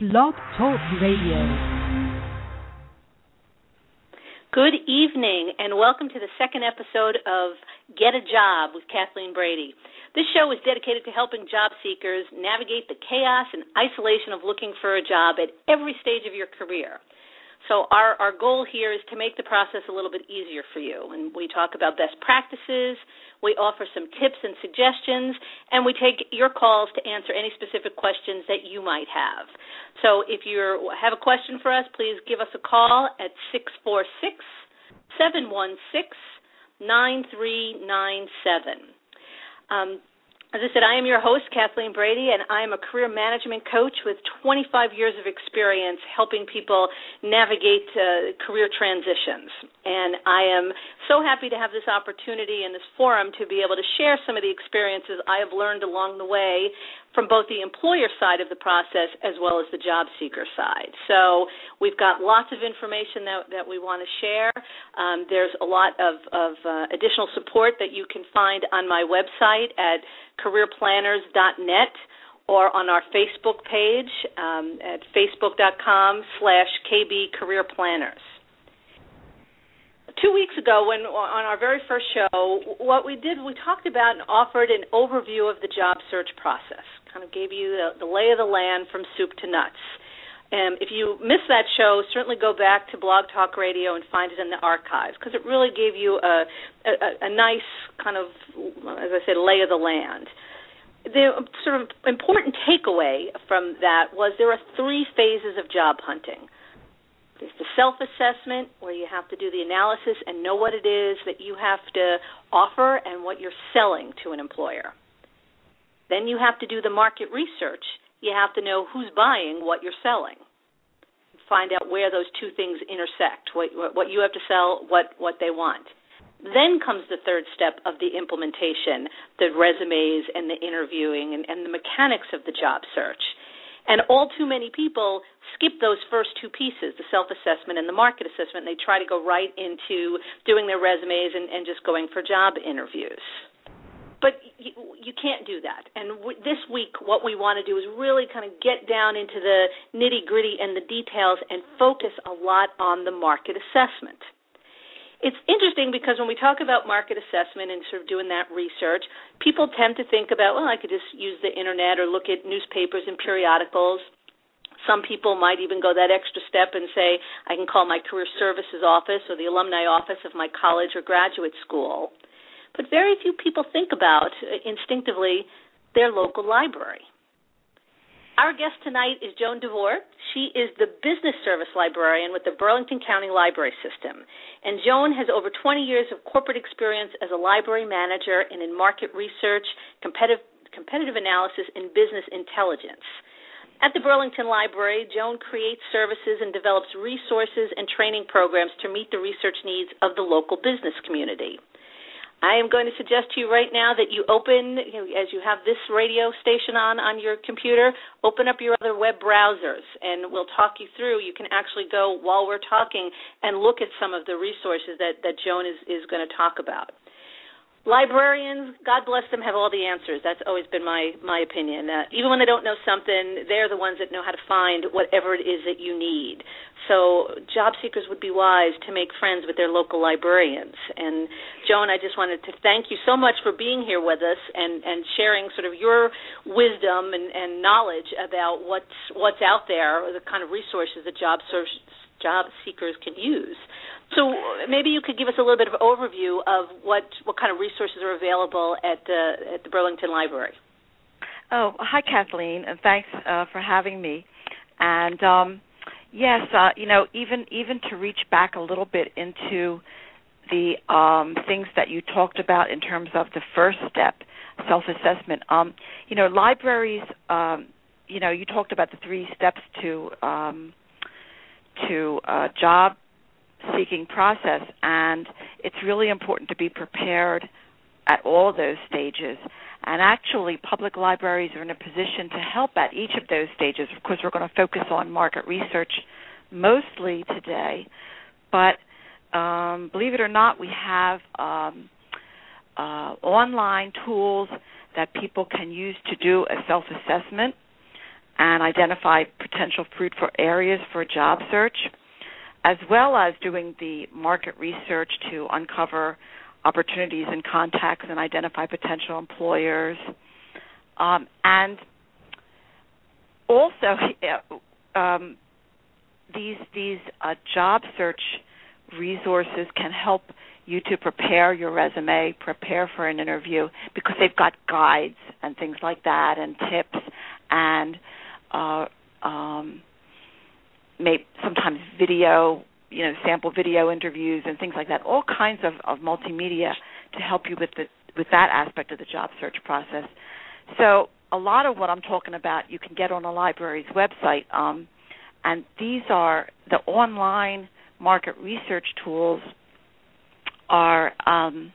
Blog Talk Radio. Good evening, and welcome to the second episode of Get a Job with Kathleen Brady. This show is dedicated to helping job seekers navigate the chaos and isolation of looking for a job at every stage of your career. So our goal here is to make the process a little bit easier for you. And we talk about best practices, we offer some tips and suggestions, and we take your calls to answer any specific questions that you might have. So if you have a question for us, please give us a call at 646-716-9397. As I said, I am your host, Kathleen Brady, and I am a career management coach with 25 years of experience helping people navigate career transitions. And I am so happy to have this opportunity and this forum to be able to share some of the experiences I have learned along the way from both the employer side of the process as well as the job seeker side. So we've got lots of information that we want to share. There's a lot of additional support that you can find on my website at careerplanners.net or on our Facebook page at facebook.com/kbcareerplanners. 2 weeks ago, when on our very first show, what we did, we talked about and offered an overview of the job search process, kind of gave you the lay of the land from soup to nuts. If you missed that show, certainly go back to Blog Talk Radio and find it in the archives, because it really gave you a nice kind of, as I said, lay of the land. The sort of important takeaway from that was there are 3 phases of job hunting. There's the self-assessment, where you have to do the analysis and know what it is that you have to offer and what you're selling to an employer. Then you have to do the market research. You have to know who's buying what you're selling. Find out where those two things intersect, what you have to sell, what they want. Then comes the third step of the implementation, the resumes and the interviewing and the mechanics of the job search. And all too many people skip those first 2 pieces, the self-assessment and the market assessment, and they try to go right into doing their resumes and just going for job interviews. But you can't do that. And this week what we want to do is really kind of get down into the nitty-gritty and the details and focus a lot on the market assessment. It's interesting because when we talk about market assessment and sort of doing that research, people tend to think about, well, I could just use the Internet or look at newspapers and periodicals. Some people might even go that extra step and say, I can call my career services office or the alumni office of my college or graduate school. But very few people think about, instinctively, their local library. Our guest tonight is Joan DeVore. She is the business service librarian with the Burlington County Library System. And Joan has over 20 years of corporate experience as a library manager and in market research, competitive analysis, and business intelligence. At the Burlington Library, Joan creates services and develops resources and training programs to meet the research needs of the local business community. I am going to suggest to you right now that you open, as you have this radio station on your computer, open up your other web browsers, and we'll talk you through. You can actually go while we're talking and look at some of the resources that Joan is going to talk about. Librarians, God bless them, have all the answers. That's always been my opinion. Even when they don't know something, they're the ones that know how to find whatever it is that you need. So job seekers would be wise to make friends with their local librarians. And Joan, I just wanted to thank you so much for being here with us and sharing sort of your wisdom and knowledge about what's out there, the kind of resources that job seekers can use. So maybe you could give us a little bit of an overview of what kind of resources are available at the Burlington Library. Oh, hi, Kathleen, and thanks for having me. And yes, even to reach back a little bit into the things that you talked about in terms of the first step, self-assessment. Libraries. You talked about the 3 steps to job seeking process, and it's really important to be prepared at all those stages. And actually, public libraries are in a position to help at each of those stages. Of course, we're going to focus on market research mostly today, but believe it or not, we have online tools that people can use to do a self-assessment. and identify potential fruitful areas for job search, as well as doing the market research to uncover opportunities and contacts and identify potential employers. And also, these job search resources can help you to prepare your resume, prepare for an interview, because they've got guides and things like that, and tips, and maybe sometimes video, sample video interviews and things like that. All kinds of multimedia to help you with that aspect of the job search process. So a lot of what I'm talking about you can get on the library's website, and these are the online market research tools. I'm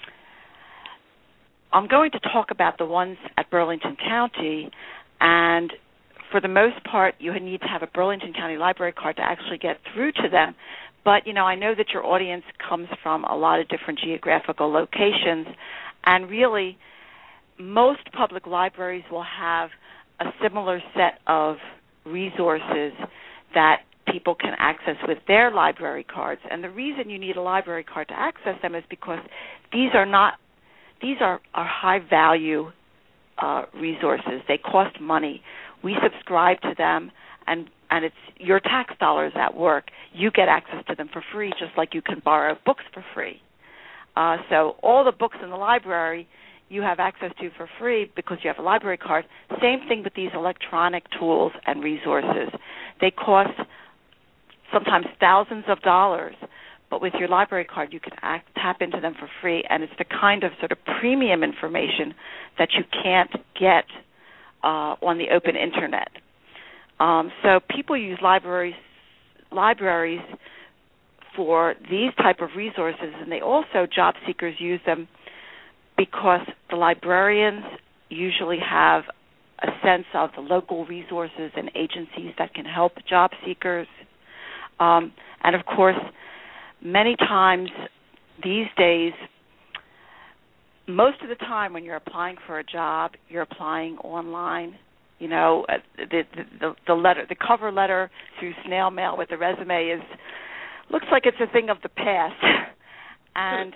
going to talk about the ones at Burlington County, and for the most part, you need to have a Burlington County library card to actually get through to them. But, I know that your audience comes from a lot of different geographical locations, and really most public libraries will have a similar set of resources that people can access with their library cards. And the reason you need a library card to access them is because these are high value resources. They cost money. We subscribe to them, and it's your tax dollars at work. You get access to them for free, just like you can borrow books for free. So all the books in the library you have access to for free because you have a library card. Same thing with these electronic tools and resources. They cost sometimes thousands of dollars, but with your library card you can tap into them for free, and it's the kind of sort of premium information that you can't get on the open internet. So people use libraries for these type of resources, and job seekers use them because the librarians usually have a sense of the local resources and agencies that can help job seekers. And, of course, many times these days, most of the time when you're applying for a job, you're applying online. The cover letter through snail mail with the resume looks like it's a thing of the past. And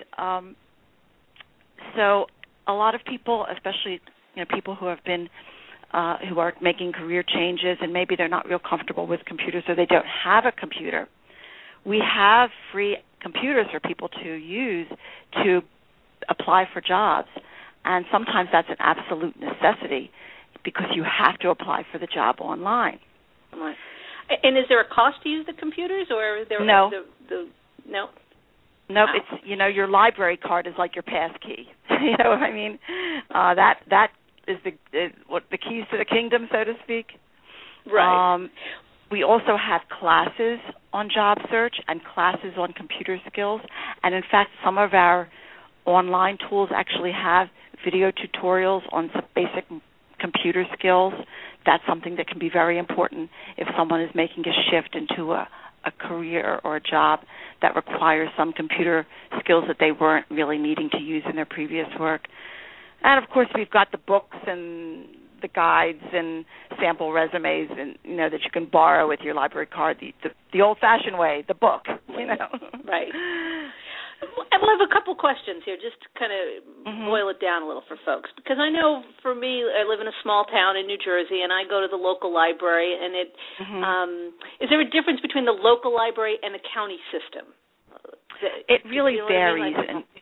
so a lot of people, especially people who have been who are making career changes, and maybe they're not real comfortable with computers or they don't have a computer, we have free computers for people to use to apply for jobs. And sometimes that's an absolute necessity because you have to apply for the job online. And is there a cost to use the computers, or is there no? No. Nope, it's your library card is like your pass key. You know what I mean? That is the keys to the kingdom, so to speak. Right. We also have classes on job search and classes on computer skills, and in fact, some of our online tools actually have video tutorials on some basic computer skills. That's something that can be very important if someone is making a shift into a career or a job that requires some computer skills that they weren't really needing to use in their previous work. And, of course, we've got the books and the guides and sample resumes and that you can borrow with your library card, the old-fashioned way, the book, Right. I will have a couple questions here, just to kind of boil it down a little for folks, because I know for me, I live in a small town in New Jersey, and I go to the local library, and is there a difference between the local library and the county system? It really varies.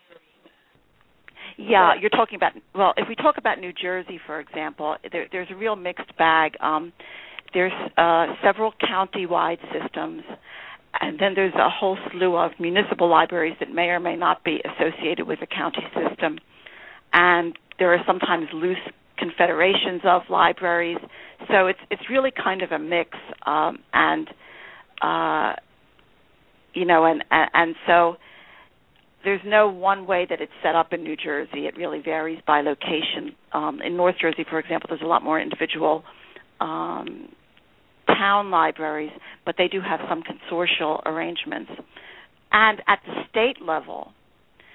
Yeah, you're talking about, if we talk about New Jersey, for example, there's a real mixed bag. There's several county-wide systems, and then there's a whole slew of municipal libraries that may or may not be associated with the county system. And there are sometimes loose confederations of libraries. So it's really kind of a mix. And so there's no one way that it's set up in New Jersey. It really varies by location. In North Jersey, for example, there's a lot more individual town libraries, but they do have some consortial arrangements. And at the state level,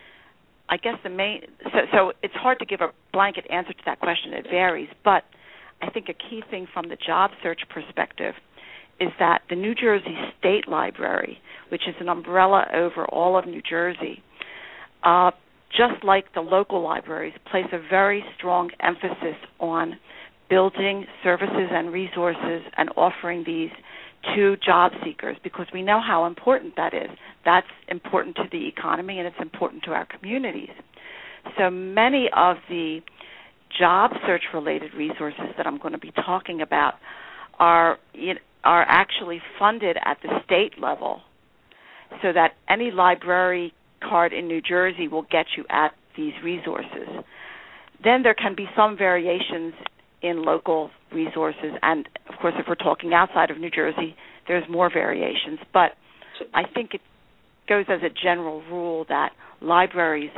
I guess so it's hard to give a blanket answer to that question. It varies, but I think a key thing from the job search perspective is that the New Jersey State Library, which is an umbrella over all of New Jersey, just like the local libraries, place a very strong emphasis on building services and resources and offering these to job seekers, because we know how important that is. That's important to the economy, and it's important to our communities. So many of the job search-related resources that I'm going to be talking about are actually funded at the state level, so that any library card in New Jersey will get you at these resources. Then there can be some variations in local resources, and of course if we're talking outside of New Jersey, there's more variations. But I think it goes as a general rule that libraries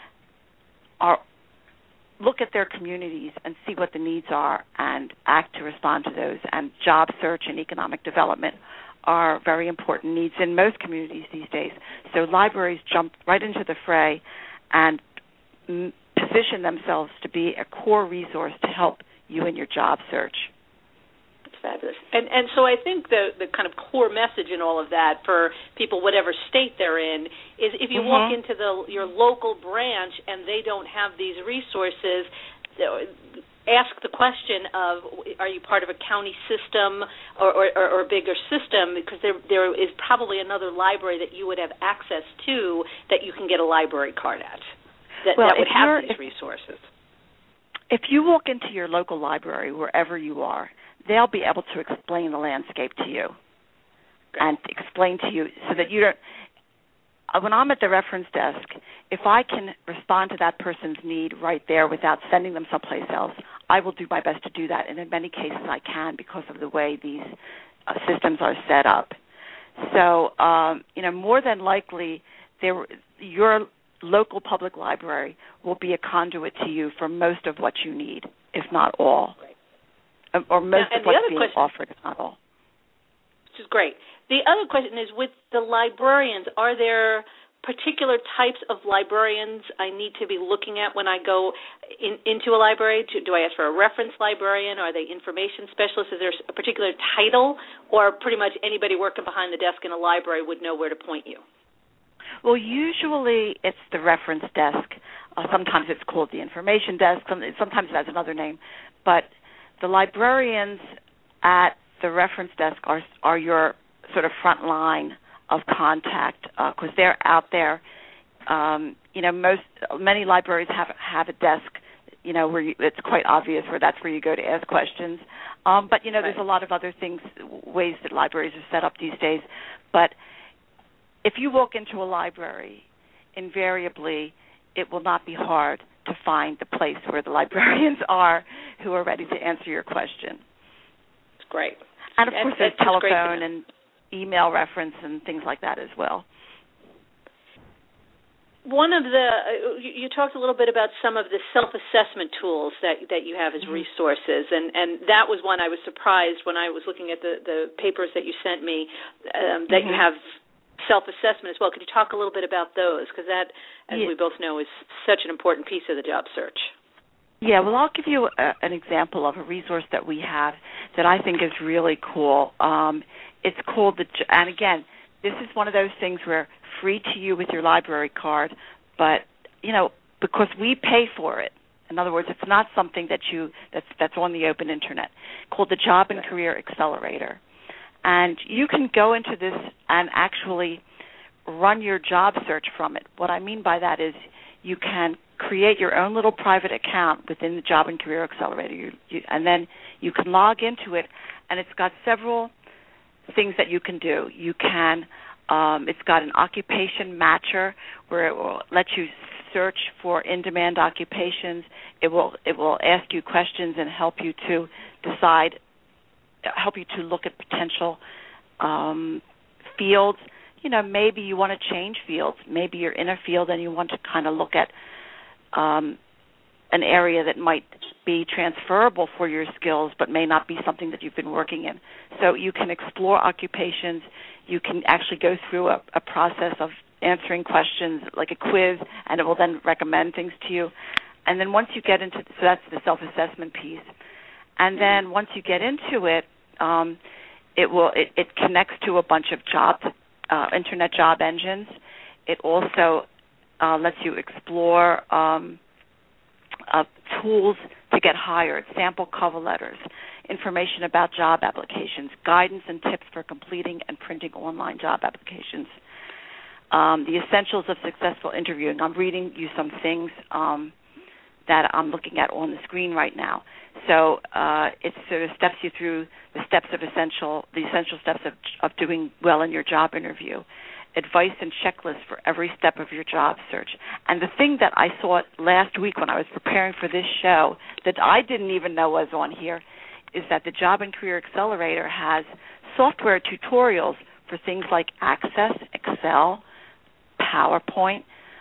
look at their communities and see what the needs are and act to respond to those. And job search and economic development are very important needs in most communities these days. So libraries jump right into the fray and position themselves to be a core resource to help you in your job search. That's fabulous. And so I think the kind of core message in all of that for people, whatever state they're in, is if you walk into your local branch and they don't have these resources, ask the question of, are you part of a county system or a bigger system? Because there is probably another library that you would have access to that you can get a library card at that would have these resources. If you walk into your local library, wherever you are, they'll be able to explain the landscape to you and explain to you so that you don't. When I'm at the reference desk, if I can respond to that person's need right there without sending them someplace else, I will do my best to do that. And in many cases I can because of the way these systems are set up. So, more than likely, your local public library will be a conduit to you for most of what you need, if not all. Or most of what's being offered, if not all. Which is great. The other question is, with the librarians, are there particular types of librarians I need to be looking at when I go into a library? Do I ask for a reference librarian? Are they information specialists? Is there a particular title? Or pretty much anybody working behind the desk in a library would know where to point you? Well, usually it's the reference desk. Sometimes it's called the information desk. Sometimes it has another name. But the librarians at the reference desk are your sort of front line of contact because they're out there. Many libraries have a desk, where it's quite obvious that's where you go to ask questions. But there's a lot of other ways that libraries are set up these days. But if you walk into a library, invariably it will not be hard to find the place where the librarians are who are ready to answer your question. It's great. And, of course, there's telephone and email reference and things like that as well. One of you talked a little bit about some of the self-assessment tools that you have as resources, and that was one I was surprised when I was looking at the papers that you sent me, that you have self-assessment as well. Could you talk a little bit about those? Because that, as we both know, is such an important piece of the job search. Yeah, well, I'll give you an example of a resource that we have that I think is really cool. It's called and again, this is one of those things where free to you with your library card, but, because we pay for it. In other words, it's not something that's on the open internet, called the Job and Career Accelerator. And you can go into this and actually run your job search from it. What I mean by that is you can create your own little private account within the Job and Career Accelerator, and then you can log into it, and it's got several things that you can do. You can, it's got an occupation matcher where it will let you search for in-demand occupations. It will ask you questions and help you to look at potential fields. Maybe you want to change fields. Maybe you're in a field and you want to kind of look at an area that might be transferable for your skills but may not be something that you've been working in. So you can explore occupations. You can actually go through a process of answering questions like a quiz, and it will then recommend things to you. And then once you get into, so that's the self-assessment piece. And then once you get into it, it connects to a bunch of internet job engines. It also lets you explore tools to get hired, sample cover letters, information about job applications, guidance and tips for completing and printing online job applications, the essentials of successful interviewing. I'm reading you some things that I'm looking at on the screen right now. So it sort of steps you through the essential steps of doing well in your job interview, advice and checklists for every step of your job search. And the thing that I saw last week when I was preparing for this show that I didn't even know was on here is that the Job and Career Accelerator has software tutorials for things like Access, Excel, PowerPoint,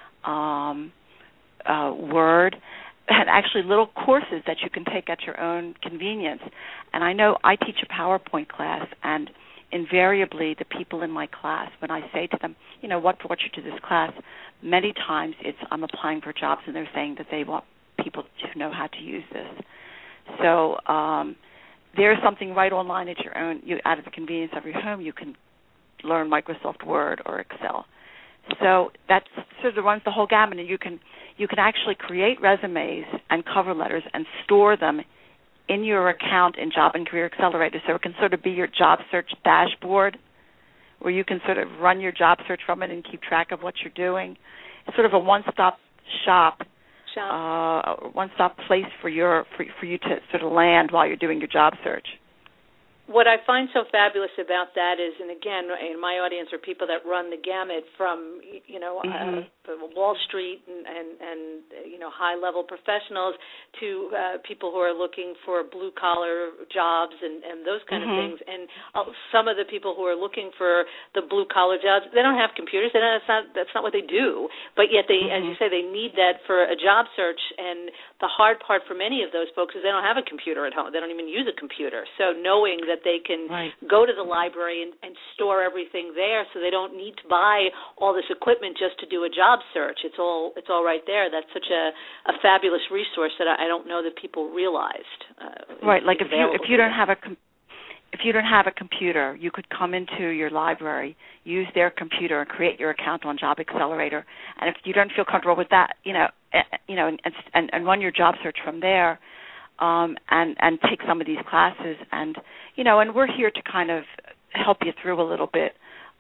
Word, and actually little courses that you can take at your own convenience. And I know I teach a PowerPoint class, and invariably the people in my class, when I say to them, what brought you to this class, many times I'm applying for jobs and they're saying that they want people to know how to use this. So there's something right online at your own, out of the convenience of your home, you can learn Microsoft Word or Excel. So that sort of runs the whole gamut, and you can actually create resumes and cover letters and store them in your account in Job and Career Accelerator, so it can sort of be your job search dashboard where you can sort of run your job search from it and keep track of what you're doing. It's sort of a one-stop shop. One-stop place for you to sort of land while you're doing your job search. What I find so fabulous about that is, and again, in my audience are people that run the gamut from, Wall Street and high-level professionals to people who are looking for blue-collar jobs and those kind of things. And some of the people who are looking for the blue-collar jobs, they don't have computers. That's not what they do. But yet, as you say, they need that for a job search. And the hard part for many of those folks is they don't have a computer at home. They don't even use a computer. So knowing that they can go to the library and store everything there, so they don't need to buy all this equipment just to do a job search. It's all right there. That's such a fabulous resource that I don't know that people realized. Right, like if you don't have a computer, you could come into your library, use their computer, and create your account on Job Accelerator. And if you don't feel comfortable with that, and run your job search from there. And take some of these classes, and we're here to kind of help you through a little bit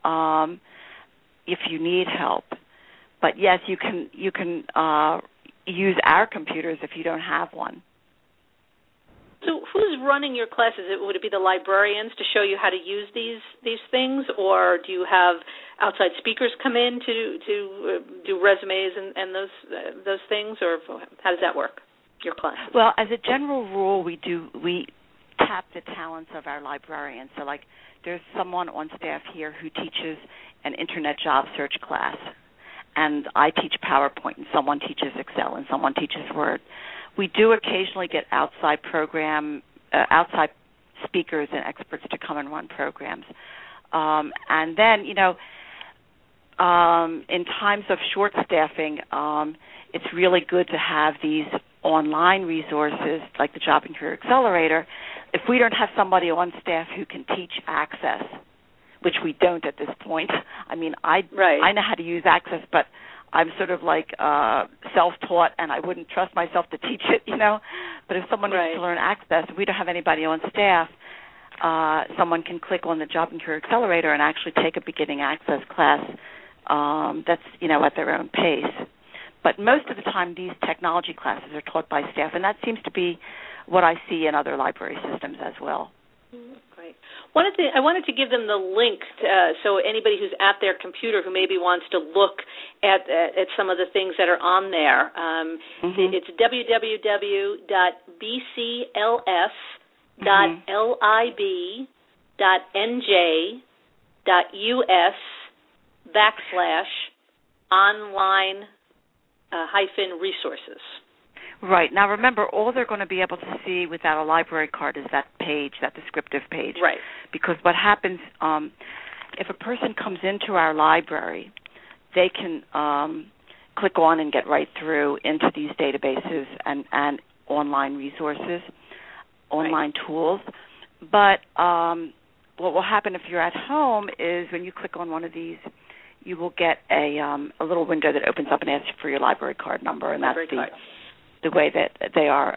if you need help. But yes, you can use our computers if you don't have one. So who's running your classes? Would it be the librarians to show you how to use these things, or do you have outside speakers come in to do resumes and those things, or how does that work? Your class? Well, as a general rule, we tap the talents of our librarians. So, like, there's someone on staff here who teaches an internet job search class, and I teach PowerPoint, and someone teaches Excel, and someone teaches Word. We do occasionally get outside speakers and experts to come and run programs, and then in times of short staffing, it's really good to have these online resources like the Job and Career Accelerator. If we don't have somebody on staff who can teach Access, which we don't at this point, I mean, I know how to use Access, but I'm sort of like self-taught, and I wouldn't trust myself to teach it, But if someone needs to learn Access, if we don't have anybody on staff, someone can click on the Job and Career Accelerator and actually take a beginning Access class that's, at their own pace. But most of the time, these technology classes are taught by staff, and that seems to be what I see in other library systems as well. Great. I wanted to give them the link so anybody who's at their computer who maybe wants to look at some of the things that are on there. It's www.bcls.lib.us/online -resources. Right. Now, remember, all they're going to be able to see without a library card is that page, that descriptive page. Right. Because what happens, if a person comes into our library, they can click on and get right through into these databases and online resources. online tools. But what will happen if you're at home is when you click on one of these, you will get a little window that opens up and asks you for your library card number, and that's the way that they are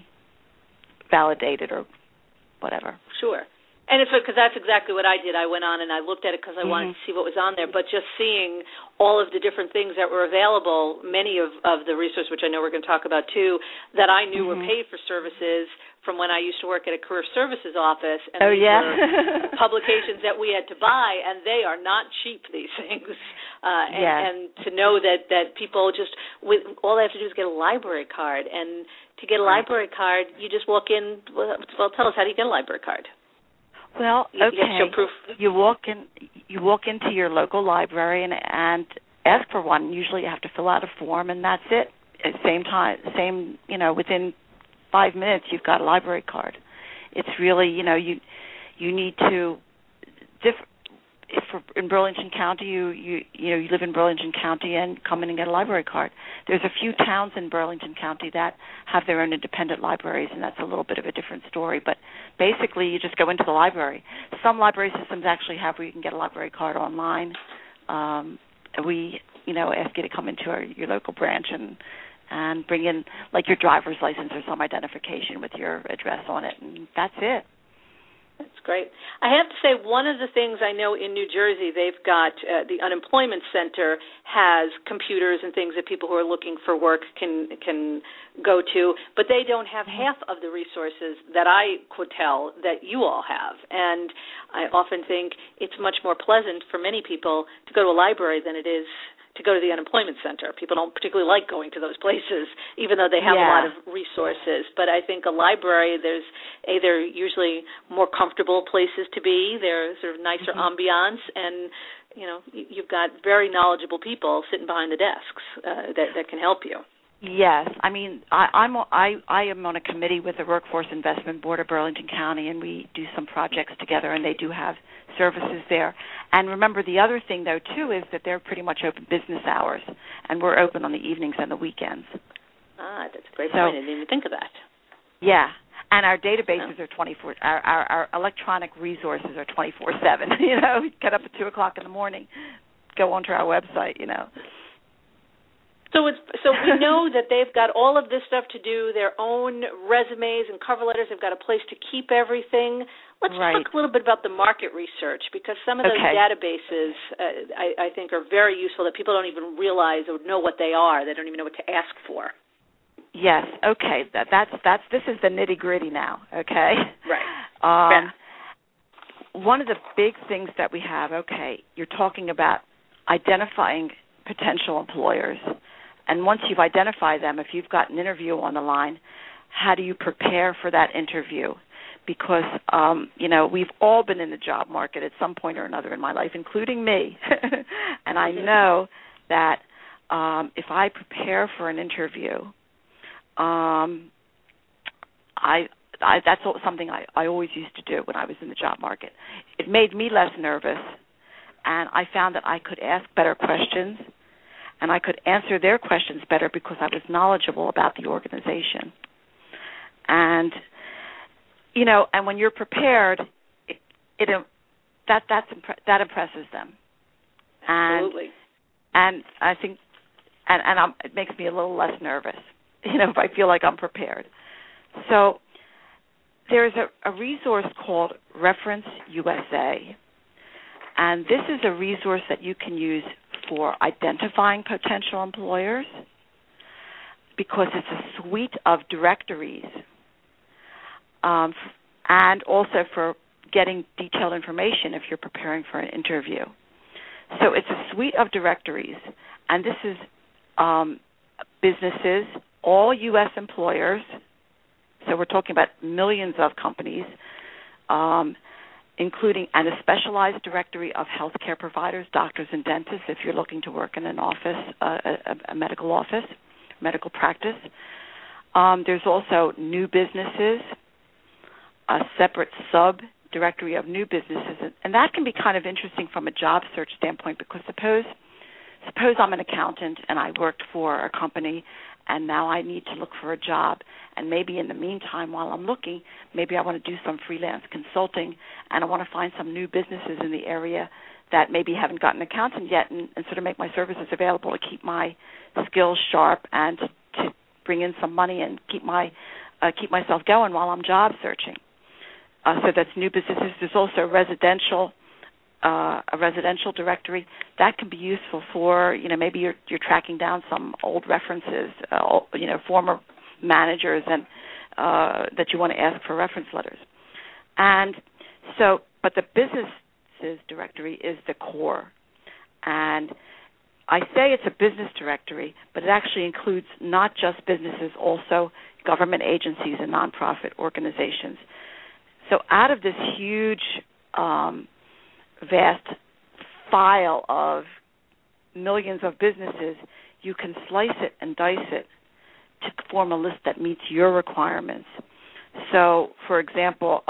validated or whatever. Sure. And it's because that's exactly what I did. I went on and I looked at it because I wanted to see what was on there. But just seeing all of the different things that were available, many of the resources, which I know we're going to talk about too, that I knew were paid for services from when I used to work at a career services office. And these were publications that we had to buy, and they are not cheap, these things. And to know that people just, all they have to do is get a library card. And to get a library card, you just walk in. Well, tell us, how do you get a library card? Well, okay. You walk into your local library and ask for one. Usually, you have to fill out a form, and that's it. At the same time, within 5 minutes, you've got a library card. It's really, you need to. If in Burlington County, you live in Burlington County and come in and get a library card. There's a few towns in Burlington County that have their own independent libraries, and that's a little bit of a different story. But basically, you just go into the library. Some library systems actually have where you can get a library card online. We, ask you to come into your local branch and bring in like your driver's license or some identification with your address on it, and that's it. That's great. I have to say, one of the things I know in New Jersey, they've got the unemployment center has computers and things that people who are looking for work can go to, but they don't have half of the resources that I could tell that you all have. And I often think it's much more pleasant for many people to go to a library than it is to go to the unemployment center. People don't particularly like going to those places, even though they have a lot of resources. But I think a library, they're usually more comfortable places to be. They're sort of nicer ambiance, and you've got very knowledgeable people sitting behind the desks that can help you. Yes, I mean, I am on a committee with the Workforce Investment Board of Burlington County, and we do some projects together, and they do have services there. And remember, the other thing, though, too, is that they're pretty much open business hours, and we're open on the evenings and the weekends. That's a great point. I didn't even think of that. Yeah, and our databases are 24. Our electronic resources are 24/7. Get up at 2:00 in the morning, go onto our website. So we know that they've got all of this stuff to do, their own resumes and cover letters. They've got a place to keep everything. Let's talk a little bit about the market research, because some of those databases I think are very useful that people don't even realize or know what they are. They don't even know what to ask for. Yes. Okay. This is the nitty-gritty now. Okay. Right. One of the big things that we have. Okay, you're talking about identifying potential employers. And once you've identified them, if you've got an interview on the line, how do you prepare for that interview? Because, we've all been in the job market at some point or another in my life, including me. And I know that if I prepare for an interview, that's something I always used to do when I was in the job market. It made me less nervous, and I found that I could ask better questions, and I could answer their questions better because I was knowledgeable about the organization. And, and when you're prepared, that impresses them. Absolutely. And I think, it makes me a little less nervous, if I feel like I'm prepared. So there's a resource called Reference USA. And this is a resource that you can use for identifying potential employers, because it's a suite of directories, and also for getting detailed information if you're preparing for an interview. So it's a suite of directories, and this is businesses, all U.S. employers, so we're talking about millions of companies, including a specialized directory of healthcare providers, doctors and dentists, if you're looking to work in an office, a medical office, medical practice. There's also new businesses, a separate sub-directory of new businesses, and that can be kind of interesting from a job search standpoint, because suppose I'm an accountant and I worked for a company and now I need to look for a job. And maybe in the meantime, while I'm looking, maybe I want to do some freelance consulting, and I want to find some new businesses in the area that maybe haven't gotten an accountant yet, and sort of make my services available to keep my skills sharp and to bring in some money and keep myself going while I'm job searching. So that's new businesses. There's also a residential directory that can be useful for, maybe you're tracking down some old references, former managers and that you want to ask for reference letters. And so, but the businesses directory is the core. And I say it's a business directory, but it actually includes not just businesses, also government agencies and nonprofit organizations. So out of this huge, vast file of millions of businesses, you can slice it and dice it to form a list that meets your requirements. So, for example,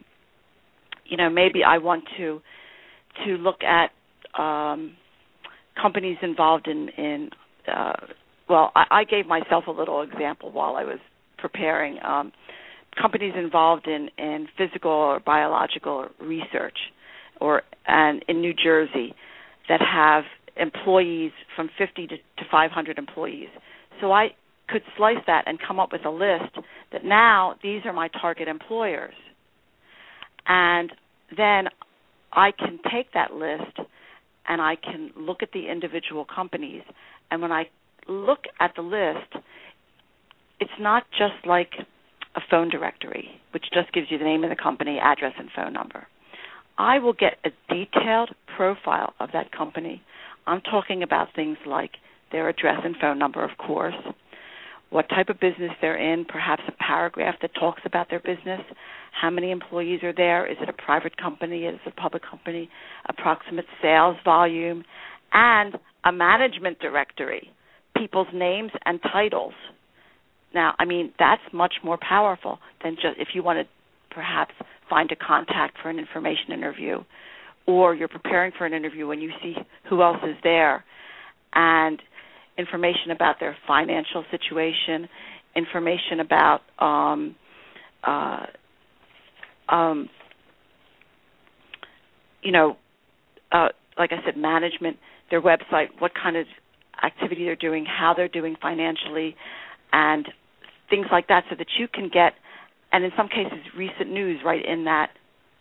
maybe I want to look at companies involved in I gave myself a little example while I was preparing. Companies involved in physical or biological research, and in New Jersey that have employees from 50 to 500 employees. So I could slice that and come up with a list that now these are my target employers. And then I can take that list and I can look at the individual companies. And when I look at the list, it's not just like a phone directory, which just gives you the name of the company, address, and phone number. I will get a detailed profile of that company. I'm talking about things like their address and phone number, of course, what type of business they're in, perhaps a paragraph that talks about their business, how many employees are there, is it a private company, is it a public company, approximate sales volume, and a management directory, people's names and titles. Now, that's much more powerful than just if you want to perhaps find a contact for an information interview, or you're preparing for an interview and you see who else is there, and information about their financial situation, information about like I said, management, their website, what kind of activity they're doing, how they're doing financially, and things like that, so that you can get, and in some cases, recent news right in that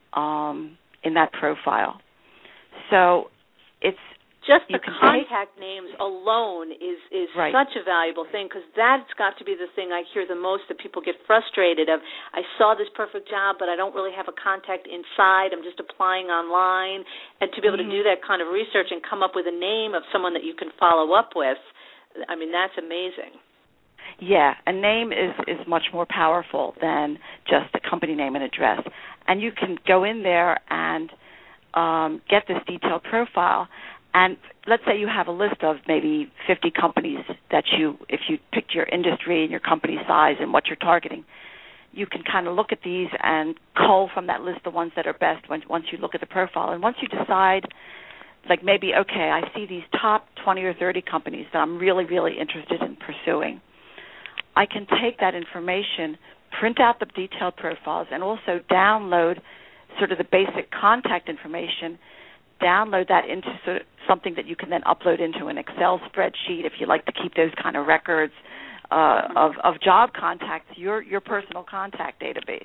profile. So it's just the contact names alone is right. Such a valuable thing, because that's got to be the thing I hear the most, that people get frustrated of, I saw this perfect job, but I don't really have a contact inside. I'm just applying online. And to be able to do that kind of research and come up with a name of someone that you can follow up with, that's amazing. Yeah, a name is much more powerful than just a company name and address. And you can go in there and get this detailed profile. And let's say you have a list of maybe 50 companies that if you picked your industry and your company size and what you're targeting, you can kind of look at these and cull from that list the ones that are best once you look at the profile. And once you decide, like maybe, okay, I see these top 20 or 30 companies that I'm really, really interested in pursuing, I can take that information, print out the detailed profiles, and also download sort of the basic contact information, download that into sort of something that you can then upload into an Excel spreadsheet if you like to keep those kind of records of job contacts, your personal contact database.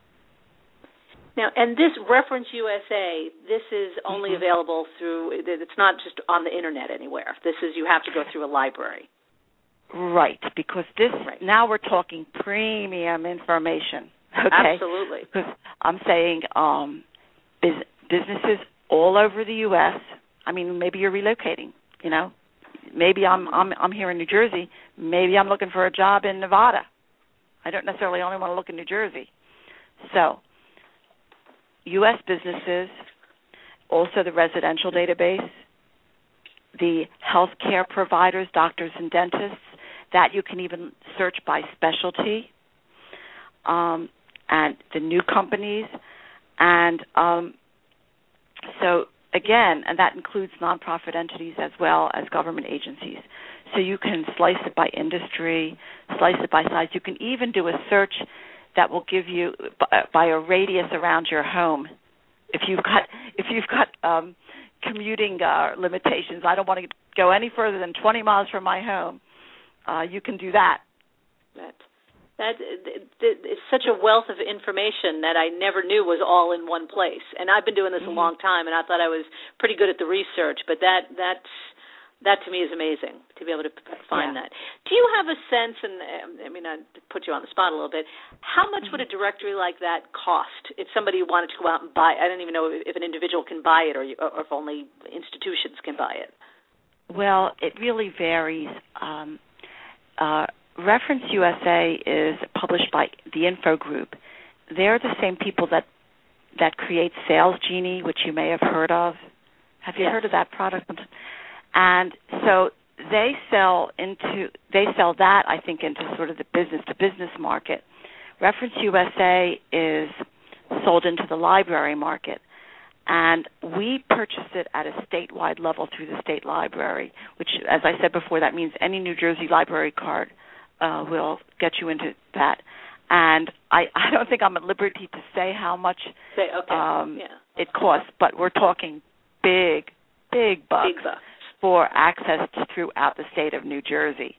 Now, and this Reference USA, this is only available through, it's not just on the Internet anywhere. You have to go through a library. Right, because now we're talking premium information. Okay? Absolutely. Because I'm saying businesses all over the U.S. Maybe you're relocating. Maybe I'm here in New Jersey. Maybe I'm looking for a job in Nevada. I don't necessarily only want to look in New Jersey. So, U.S. businesses, also the residential database, the healthcare providers, doctors and dentists, that you can even search by specialty, and the new companies, and so again, and that includes nonprofit entities as well as government agencies. So you can slice it by industry, slice it by size. You can even do a search that will give you by a radius around your home. If you've got commuting limitations, I don't want to go any further than 20 miles from my home. You can do that. That is such a wealth of information that I never knew was all in one place. And I've been doing this a long time, and I thought I was pretty good at the research. But that to me is amazing to be able to find that. Do you have a sense? And I mean, I put you on the spot a little bit. How much would a directory like that cost if somebody wanted to go out and buy? I don't even know if an individual can buy it, or if only institutions can buy it. Well, it really varies. Reference USA is published by the Info Group. They're the same people that create Sales Genie, which you may have heard of. Have you heard of that product? And so they sell that, I think, into sort of the business-to-business market. Reference USA is sold into the library market. And we purchase it at a statewide level through the state library, which, as I said before, that means any New Jersey library card will get you into that. And I don't think I'm at liberty to say how much it costs, but we're talking big bucks for access throughout the state of New Jersey.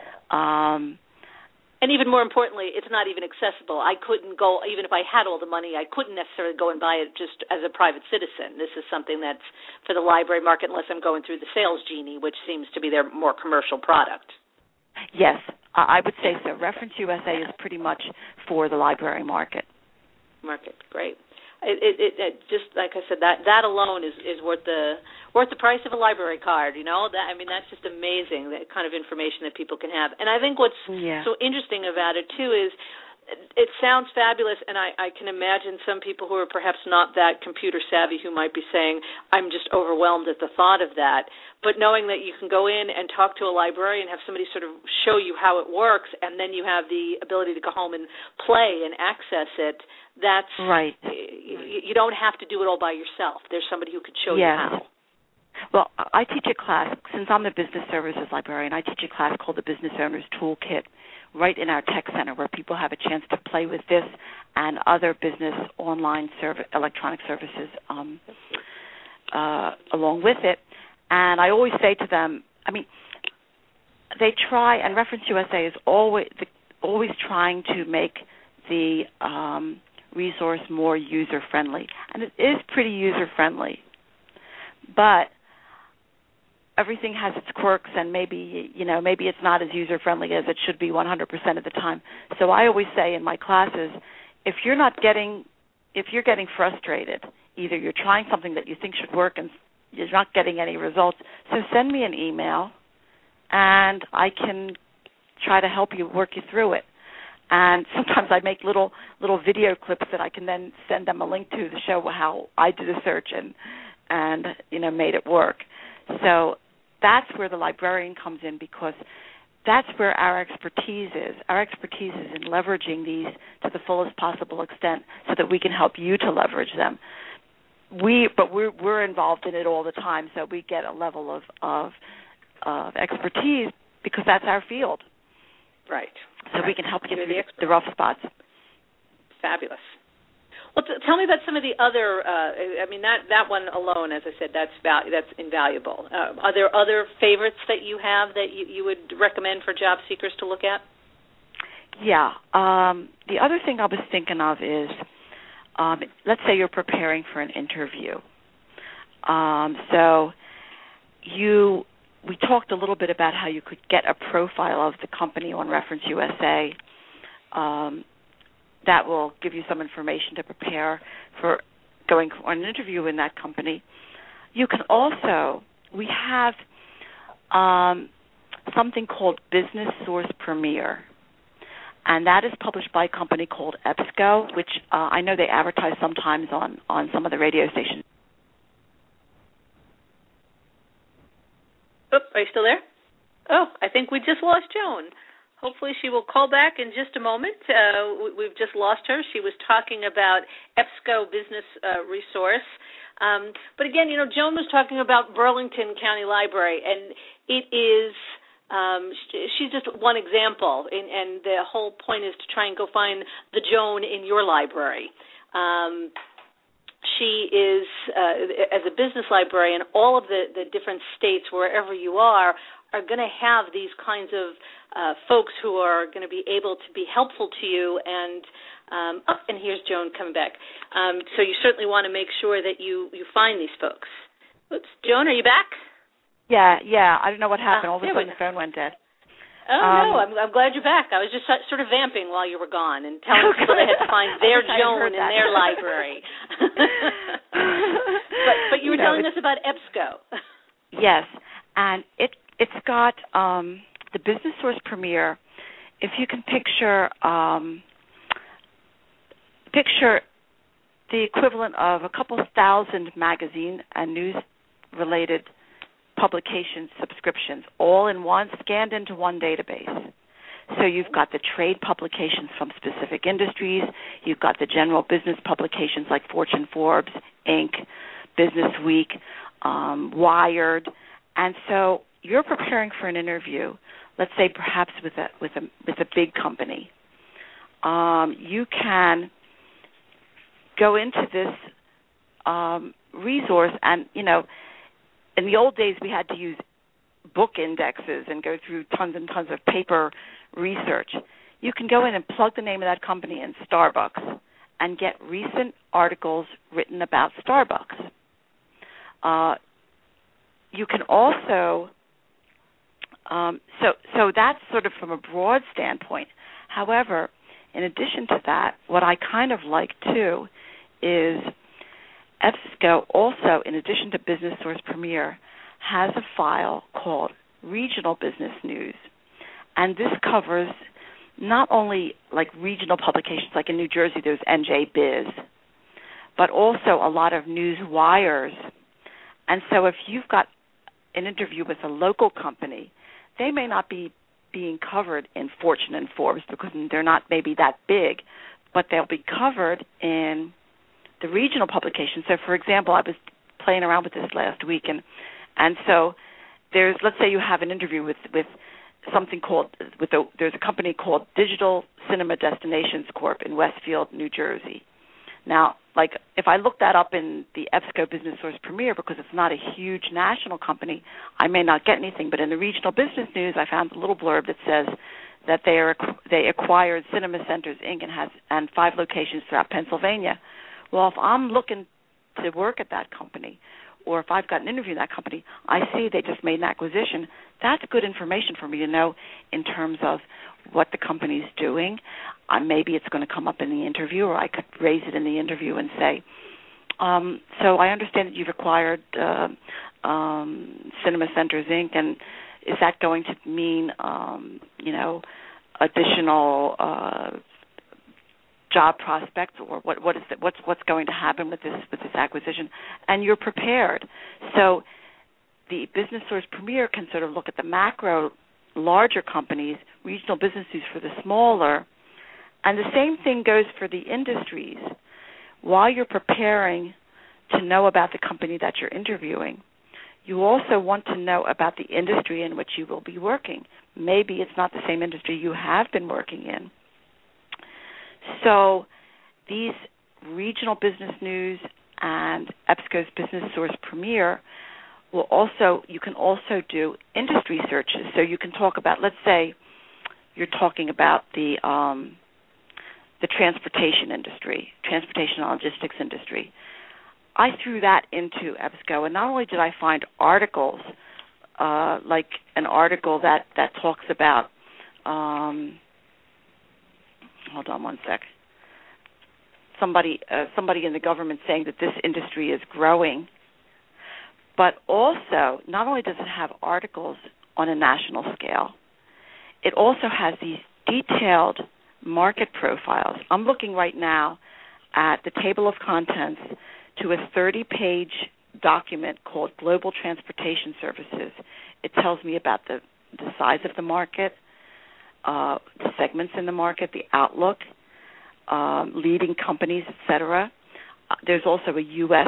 And even more importantly, it's not even accessible. I couldn't go, even if I had all the money, I couldn't necessarily go and buy it just as a private citizen. This is something that's for the library market unless I'm going through the Sales Genie, which seems to be their more commercial product. Yes, I would say so. Reference USA is pretty much for the library market. Great. It just like I said, that alone is worth the price of a library card. You know, that's just amazing, that kind of information that people can have. And I think what's so interesting about it too is it sounds fabulous, and I can imagine some people who are perhaps not that computer savvy who might be saying, I'm just overwhelmed at the thought of that. But knowing that you can go in and talk to a librarian, have somebody sort of show you how it works, and then you have the ability to go home and play and access it, that's right. You don't have to do it all by yourself. There's somebody who could show you how. Well, I teach a class, since I'm the business services librarian, I teach a class called the Business Owner's Toolkit right in our tech center, where people have a chance to play with this and other business online electronic services along with it. And I always say to them, I mean, they try, and Reference USA is always trying to make the resource more user-friendly. And it is pretty user-friendly. But everything has its quirks, and maybe it's not as user-friendly as it should be 100% of the time. So I always say in my classes, if you're getting frustrated, either you're trying something that you think should work and you're not getting any results, so send me an email, and I can try to help you work you through it. And sometimes I make little video clips that I can then send them a link to show how I did a search and made it work. So that's where the librarian comes in, because that's where our expertise is. Our expertise is in leveraging these to the fullest possible extent so that we can help you to leverage them. We're involved in it all the time, so we get a level of expertise because that's our field. Right. So we can help you through the rough spots. Fabulous. Well, tell me about some of the other. That one alone, as I said, that's invaluable. Are there other favorites that you have that you would recommend for job seekers to look at? Yeah. The other thing I was thinking of is, let's say you're preparing for an interview. We talked a little bit about how you could get a profile of the company on Reference USA. That will give you some information to prepare for going on an interview in that company. You can also, we have something called Business Source Premier, and that is published by a company called EBSCO, which I know they advertise sometimes on some of the radio stations. Oh, are you still there? Oh, I think we just lost Joan. Hopefully she will call back in just a moment. We've just lost her. She was talking about EBSCO Business Resource. But again, Joan was talking about Burlington County Library, and it is she's just one example, and the whole point is to try and go find the Joan in your library. She is, as a business librarian, all of the different states, wherever you are going to have these kinds of folks who are going to be able to be helpful to you. And here's Joan coming back. So you certainly want to make sure that you find these folks. Oops, Joan, are you back? Yeah. I don't know what happened. All of a sudden the phone went dead. Oh, no, I'm glad you're back. I was just sort of vamping while you were gone and telling people they had to find their Joan in their library. but you were telling us about EBSCO. Yes, and it's got the Business Source Premier. If you can picture the equivalent of a couple thousand magazine and news-related publication subscriptions, all in one, scanned into one database. So you've got the trade publications from specific industries, you've got the general business publications like Fortune, Forbes, Inc., Business Week, Wired, and so you're preparing for an interview, let's say perhaps with a big company. You can go into this resource and, in the old days, we had to use book indexes and go through tons and tons of paper research. You can go in and plug the name of that company in Starbucks and get recent articles written about Starbucks. You can also, so that's sort of from a broad standpoint. However, in addition to that, what I kind of like too is EBSCO also, in addition to Business Source Premier, has a file called Regional Business News. And this covers not only like regional publications, like in New Jersey there's NJ Biz, but also a lot of news wires. And so if you've got an interview with a local company, they may not be being covered in Fortune and Forbes because they're not maybe that big, but they'll be covered in the regional publication. So, for example, I was playing around with this last week, and so let's say you have an interview with something called there's a company called Digital Cinema Destinations Corp. in Westfield, New Jersey. Now, like if I look that up in the EBSCO Business Source Premier, because it's not a huge national company, I may not get anything. But in the Regional Business News, I found a little blurb that says that they acquired Cinema Centers Inc. and 5 locations throughout Pennsylvania. Well, if I'm looking to work at that company, or if I've got an interview in that company, I see they just made an acquisition. That's good information for me to know in terms of what the company's doing. Maybe it's going to come up in the interview, or I could raise it in the interview and say, so I understand that you've acquired Cinema Centers Inc., and is that going to mean, additional job prospects, or what's going to happen with this acquisition? And you're prepared. So the Business Source Premier can sort of look at the macro, larger companies, Regional Business News for the smaller, and the same thing goes for the industries. While you're preparing to know about the company that you're interviewing, you also want to know about the industry in which you will be working. Maybe it's not the same industry you have been working in. So these Regional Business News and EBSCO's Business Source Premier you can also do industry searches. So you can talk about, let's say you're talking about the transportation industry, transportation and logistics industry. I threw that into EBSCO, and not only did I find articles, like an article that talks about, hold on one sec, somebody in the government saying that this industry is growing, but also not only does it have articles on a national scale, it also has these detailed market profiles. I'm looking right now at the table of contents to a 30-page document called Global Transportation Services. It tells me about the size of the market, the segments in the market, the outlook, leading companies, etc. There's also a U.S.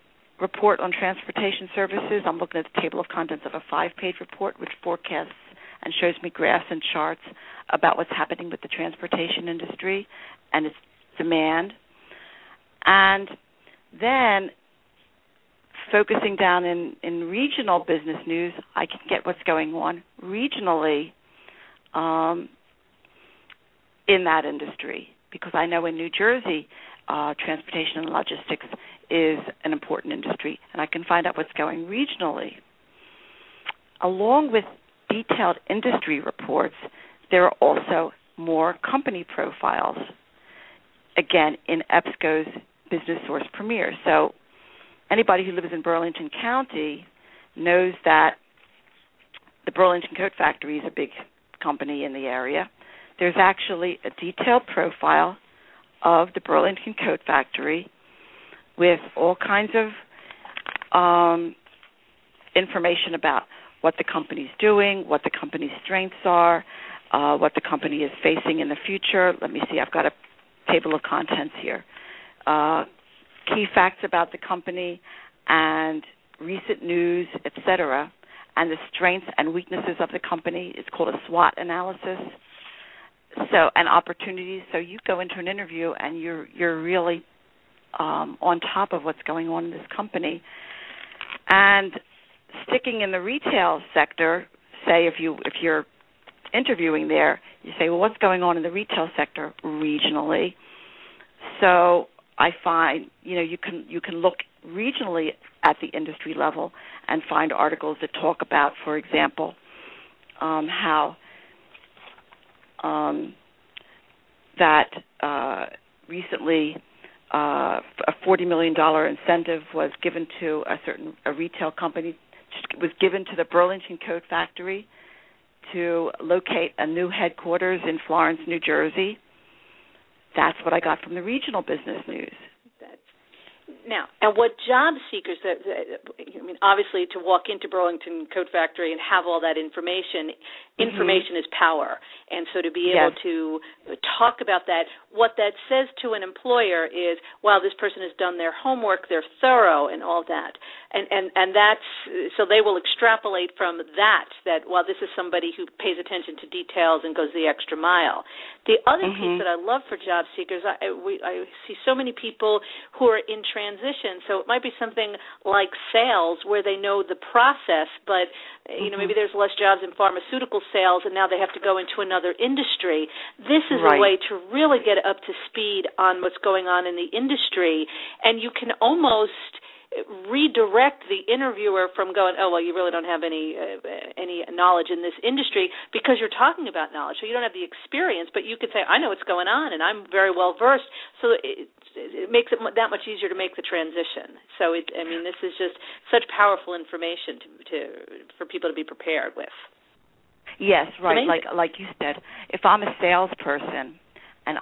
report on transportation services. I'm looking at the table of contents of a 5-page report which forecasts and shows me graphs and charts about what's happening with the transportation industry and its demand. And then focusing down in regional business news, I can get what's going on regionally in that industry, because I know in New Jersey, transportation and logistics is an important industry, and I can find out what's going regionally. Along with detailed industry reports, there are also more company profiles, again, in EBSCO's Business Source Premier. So anybody who lives in Burlington County knows that the Burlington Coat Factory is a big company in the area. There's actually a detailed profile of the Burlington Coat Factory with all kinds of information about what the company's doing, what the company's strengths are, what the company is facing in the future. Let me see, I've got a table of contents here. Key facts about the company and recent news, etc., and the strengths and weaknesses of the company. It's called a SWOT analysis. So, and opportunities. So you go into an interview and you're really on top of what's going on in this company. And sticking in the retail sector, say if you're interviewing there, you say, well, what's going on in the retail sector regionally? So I find, you can look regionally at the industry level and find articles that talk about, for example, how that recently a $40 million incentive was given to a retail company, was given to the Burlington Coat Factory to locate a new headquarters in Florence, New Jersey. That's what I got from the regional business news. Now, and what job seekers, obviously to walk into Burlington Coat Factory and have all that information is power. And so to be able to talk about that, what that says to an employer is, wow, this person has done their homework, they're thorough and all that. And that's, so they will extrapolate from that, well, this is somebody who pays attention to details and goes the extra mile. The other piece that I love for job seekers, I see so many people who are in transition, so it might be something like sales where they know the process, but maybe there's less jobs in pharmaceutical sales and now they have to go into another industry. This is a way to really get up to speed on what's going on in the industry, and you can almost redirect the interviewer from going, oh, well, you really don't have any knowledge in this industry, because you're talking about knowledge. So you don't have the experience, but you could say, I know what's going on, and I'm very well versed. So it makes it that much easier to make the transition. So, this is just such powerful information for people to be prepared with. Yes, right. Like you said, if I'm a salesperson and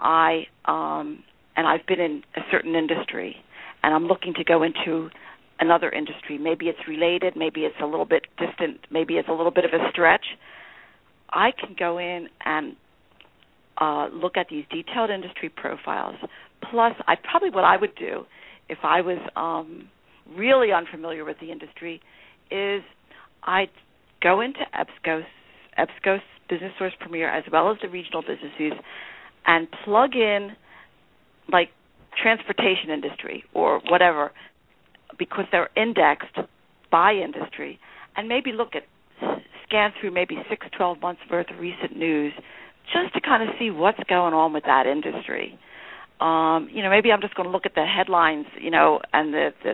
I've been in a certain industry, and I'm looking to go into another industry, maybe it's related, maybe it's a little bit distant, maybe it's a little bit of a stretch, I can go in and look at these detailed industry profiles. Plus, what I would do if I was really unfamiliar with the industry is I'd go into EBSCO's Business Source Premier as well as the regional businesses and plug in like transportation industry or whatever, because they're indexed by industry, and maybe scan through maybe 6-12 months worth of recent news just to kind of see what's going on with that industry. Maybe I'm just going to look at the headlines, and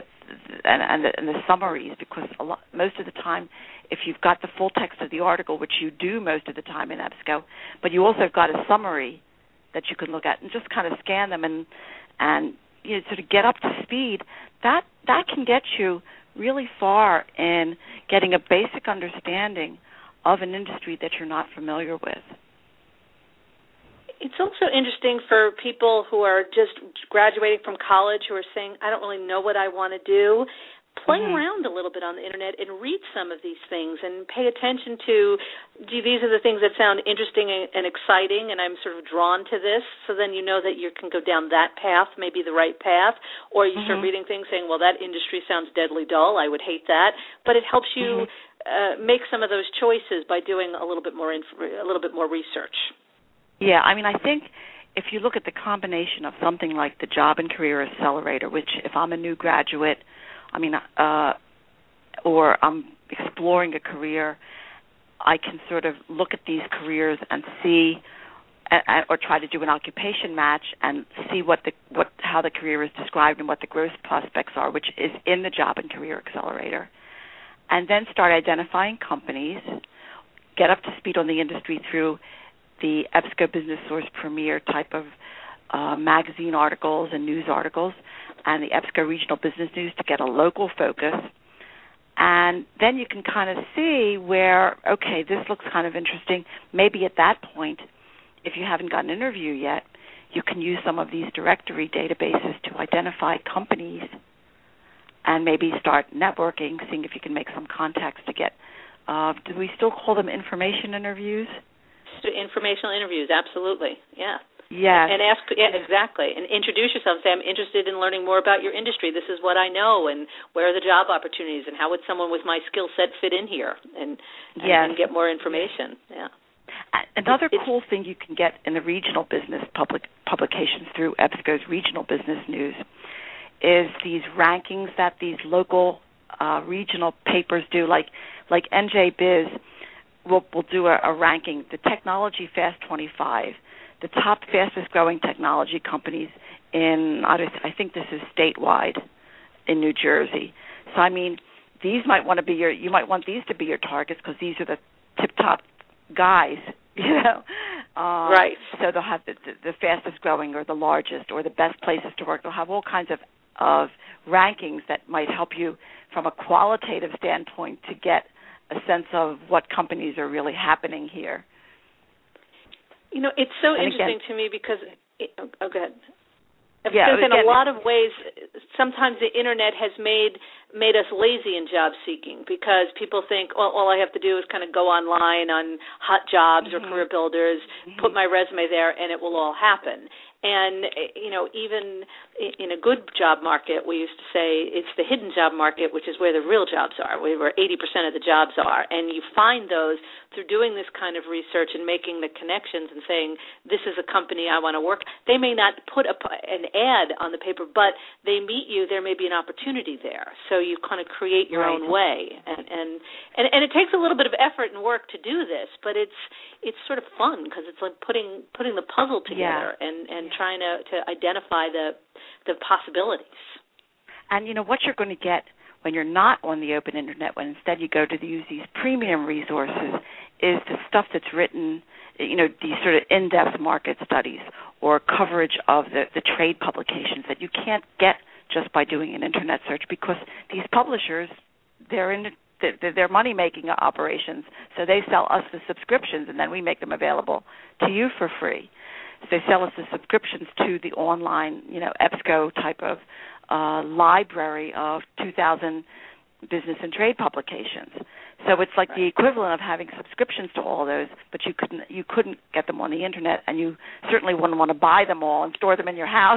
the summaries, because most of the time, if you've got the full text of the article, which you do most of the time in EBSCO, but you also have got a summary that you can look at and just kind of scan them and sort of get up to speed, that can get you really far in getting a basic understanding of an industry that you're not familiar with. It's also interesting for people who are just graduating from college who are saying, I don't really know what I want to do. Play around a little bit on the Internet and read some of these things and pay attention to, these are the things that sound interesting and exciting, and I'm sort of drawn to this, so then you know that you can go down that path, maybe the right path, or you start reading things saying, well, that industry sounds deadly dull, I would hate that, but it helps you make some of those choices by doing a little bit more research. Yeah, I mean, I think if you look at the combination of something like the Job and Career Accelerator, which if I'm a new graduate, or I'm exploring a career, I can sort of look at these careers and see, or try to do an occupation match and see how the career is described and what the growth prospects are, which is in the Job and Career Accelerator, and then start identifying companies, get up to speed on the industry through the EBSCO Business Source Premier type of magazine articles and news articles, and the EBSCO Regional Business News to get a local focus. And then you can kind of see where, okay, this looks kind of interesting. Maybe at that point, if you haven't got an interview yet, you can use some of these directory databases to identify companies and maybe start networking, seeing if you can make some contacts to get, do we still call them information interviews? Informational interviews, absolutely, yeah. Yes. And ask, exactly, and introduce yourself. Say, I'm interested in learning more about your industry. This is what I know, and where are the job opportunities, and how would someone with my skill set fit in here, and get more information. Yeah. Another cool thing you can get in the regional business publications through EBSCO's Regional Business News is these rankings that these local regional papers do, like NJ Biz will do a ranking, the Technology Fast 25. The top fastest-growing technology companies I think this is statewide in New Jersey. So, I mean, you might want these to be your targets because these are the tip-top guys, you know. Right. So they'll have the fastest-growing or the largest or the best places to work. They'll have all kinds of rankings that might help you from a qualitative standpoint to get a sense of what companies are really happening here. You know, it's so interesting to me because go ahead. Yeah, because in a lot of ways, sometimes the Internet has made us lazy in job seeking because people think, well, all I have to do is kind of go online on Hot Jobs or Career Builders, put my resume there, and it will all happen. And, you know, even in a good job market, we used to say it's the hidden job market, which is where the real jobs are, where 80% of the jobs are. And you find those through doing this kind of research and making the connections and saying, this is a company I want to work. They may not put an ad on the paper, but they meet you. There may be an opportunity there. So you kind of create your own way. And it takes a little bit of effort and work to do this, but it's sort of fun because it's like putting the puzzle together and trying to identify the possibilities. And, you know, what you're going to get when you're not on the open Internet, when instead you go to use these premium resources, is the stuff that's written, you know, these sort of in-depth market studies or coverage of the trade publications that you can't get just by doing an Internet search because these publishers, they're money-making operations, so they sell us the subscriptions, and then we make them available to you for free. So they sell us the subscriptions to the online, you know, EBSCO type of library of 2,000 business and trade publications. So it's like the equivalent of having subscriptions to all those, but you couldn't get them on the Internet, and you certainly wouldn't want to buy them all and store them in your house.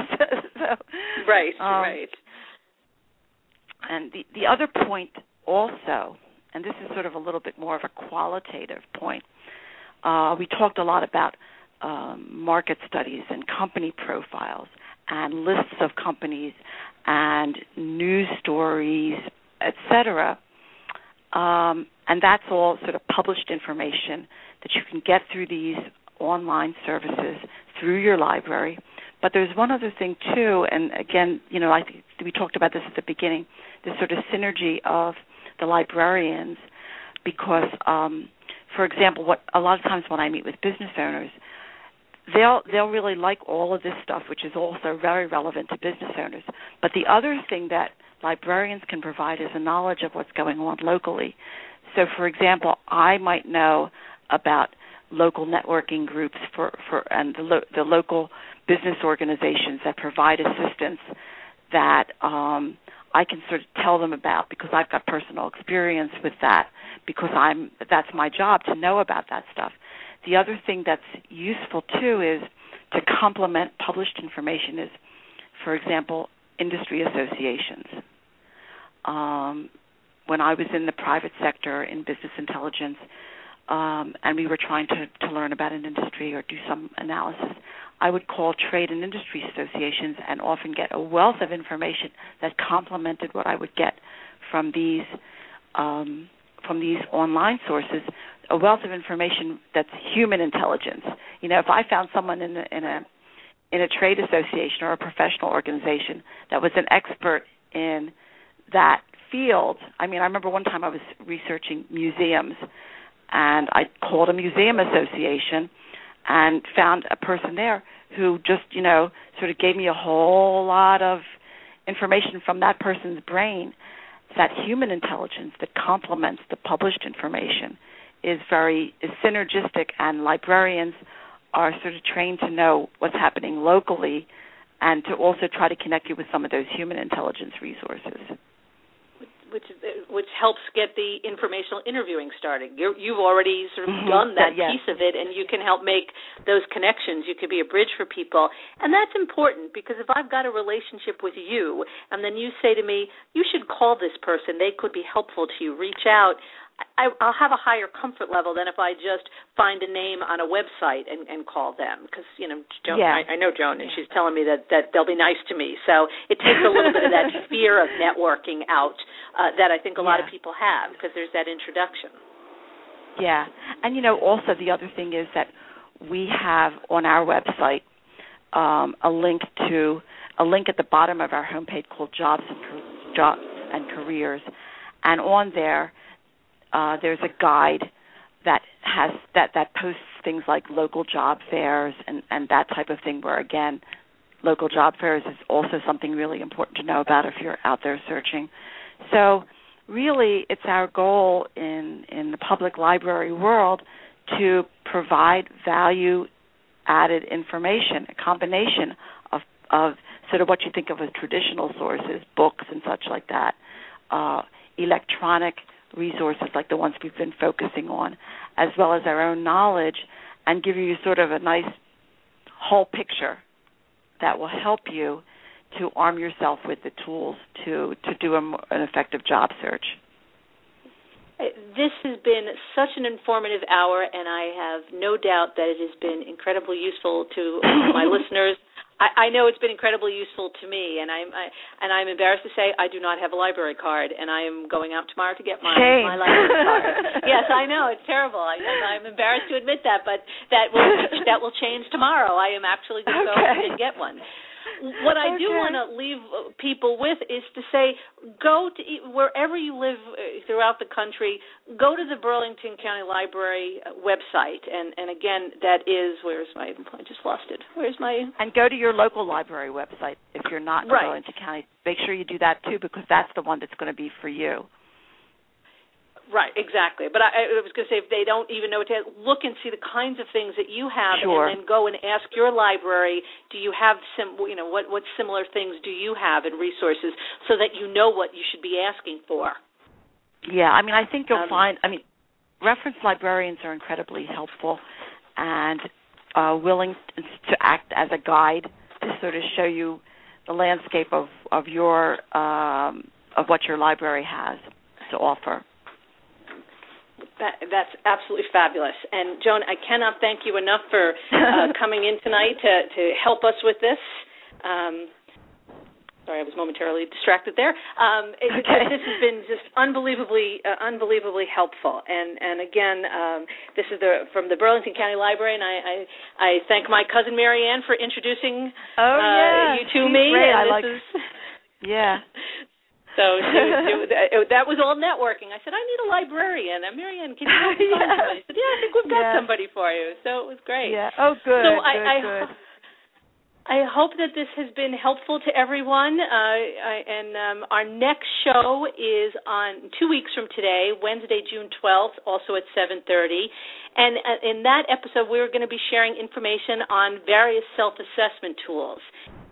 Right. And the other point also, and this is sort of a little bit more of a qualitative point, we talked a lot about market studies and company profiles and lists of companies and news stories, etc. And that's all sort of published information that you can get through these online services through your library. But there's one other thing, too, and again, you know, I think we talked about this at the beginning, this sort of synergy of the librarians because, for example, a lot of times when I meet with business owners, they'll really like all of this stuff, which is also very relevant to business owners. But the other thing that librarians can provide is a knowledge of what's going on locally. So, for example, I might know about local networking groups and the local business organizations that provide assistance that I can sort of tell them about because I've got personal experience with that because that's my job to know about that stuff. The other thing that's useful, too, is to complement published information is, for example, industry associations. when I was in the private sector in business intelligence, and we were trying to learn about an industry or do some analysis, I would call trade and industry associations and often get a wealth of information that complemented what I would get from these online sources, a wealth of information that's human intelligence. You know, if I found someone in a trade association or a professional organization that was an expert in that field. I mean, I remember one time I was researching museums, and I called a museum association and found a person there who just, you know, sort of gave me a whole lot of information from that person's brain. That human intelligence that complements the published information is synergistic, and librarians are sort of trained to know what's happening locally and to also try to connect you with some of those human intelligence resources. Which helps get the informational interviewing started. You've already sort of done that piece of it, and you can help make those connections. You could be a bridge for people. And that's important, because if I've got a relationship with you and then you say to me, you should call this person, they could be helpful to you, reach out, I'll have a higher comfort level than if I just find a name on a website and call them. Because, you know, Joan, I know Joan, and she's telling me that they'll be nice to me. So it takes a little bit of that fear of networking out that I think a lot of people have, because there's that introduction. Yeah. And, you know, also the other thing is that we have on our website a link at the bottom of our homepage called Jobs and Careers. And on there, there's a guide that has that posts things like local job fairs and that type of thing, where, again, local job fairs is also something really important to know about if you're out there searching. So really it's our goal in the public library world to provide value-added information, a combination of sort of what you think of as traditional sources, books and such like that, electronic resources like the ones we've been focusing on, as well as our own knowledge, and give you sort of a nice whole picture that will help you to arm yourself with the tools to do an effective job search. This has been such an informative hour, and I have no doubt that it has been incredibly useful to my listeners. I know it's been incredibly useful to me, and I'm embarrassed to say I do not have a library card, and I am going out tomorrow to get my library card. Yes, I know, it's terrible. I'm embarrassed to admit that, but that will change tomorrow. I am actually going to go and get one. What I do want to leave people with is to say, go to wherever you live throughout the country, go to the Burlington County Library website, and again, that is, I just lost it. And go to your local library website if you're not in Burlington County. Make sure you do that too, because that's the one that's going to be for you. Right, exactly. But I was going to say, if they don't even know what to look and see the kinds of things that you have, and then go and ask your library, do you have what similar things do you have and resources, so that you know what you should be asking for. Yeah, I mean, I think you'll find, reference librarians are incredibly helpful and willing to act as a guide to sort of show you the landscape of what your library has to offer. That's absolutely fabulous. And, Joan, I cannot thank you enough for coming in tonight to help us with this. Sorry, I was momentarily distracted there. This has been just unbelievably helpful. And again, this is from the Burlington County Library, and I thank my cousin Mary Ann for introducing you to me. Yeah. So that was all networking. I said, I need a librarian. And Mary Ann, can you help me find somebody? I said, yeah, I think we've got somebody for you. So it was great. Yeah. Oh, good. So good. I hope that this has been helpful to everyone. And our next show is on 2 weeks from today, Wednesday, June 12th, also at 7:30. And in that episode, we're going to be sharing information on various self-assessment tools.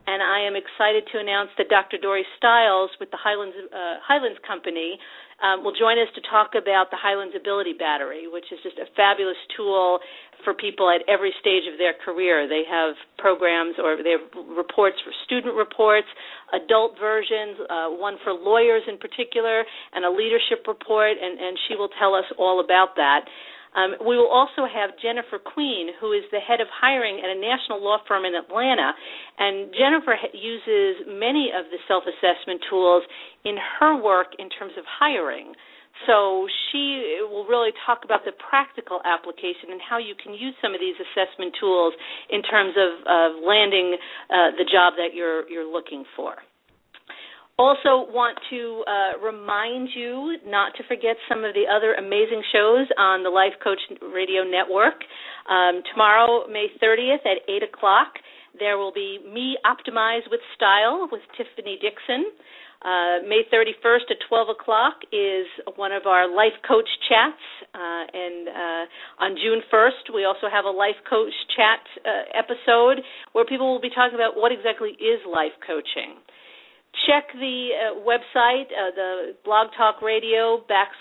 and I am excited to announce that Dr. Dory Stiles with the Highlands Company will join us to talk about the Highlands Ability Battery, which is just a fabulous tool for people at every stage of their career. They have programs, or they have reports for student reports, adult versions, one for lawyers in particular, and a leadership report, and she will tell us all about that. We will also have Jennifer Queen, who is the head of hiring at a national law firm in Atlanta, and Jennifer uses many of the self-assessment tools in her work in terms of hiring. So she will really talk about the practical application and how you can use some of these assessment tools in terms of landing the job that you're looking for. Also want to remind you not to forget some of the other amazing shows on the Life Coach Radio Network. Tomorrow, May 30th at 8 o'clock, there will be Me Optimize with Style with Tiffany Dixon. May 31st at 12 o'clock is one of our Life Coach chats. And on June 1st, we also have a Life Coach chat episode where people will be talking about what exactly is life coaching. Check the website, the Blog Talk Radio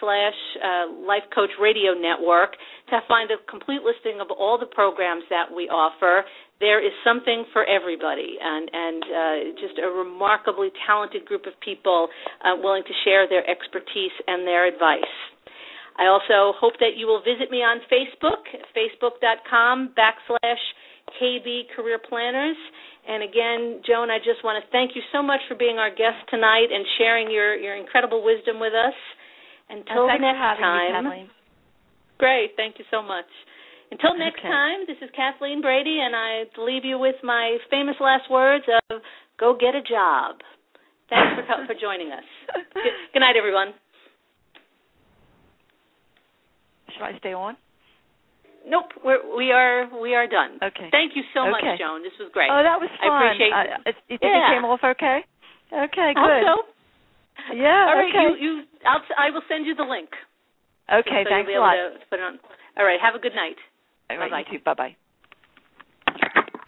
/ Life Coach Radio Network to find a complete listing of all the programs that we offer. There is something for everybody, and just a remarkably talented group of people willing to share their expertise and their advice. I also hope that you will visit me on Facebook, facebook.com / KB Career Planners. And again, Joan, I just want to thank you so much for being our guest tonight and sharing your incredible wisdom with us. Until the next time. Me, great, thank you so much. Until next time, this is Kathleen Brady, and I leave you with my famous last words of go get a job. Thanks for joining us. Good night, everyone. Should I stay on? Nope, we are done. Okay. Thank you so much, Joan. This was great. Oh, that was fun. I appreciate it. You think it came off okay? Okay, good. Also, yeah. All right. Okay. I will send you the link. Okay. So thanks you'll be able a lot. to put it on. All right. Have a good night. All right, bye-bye. You too. Bye-bye.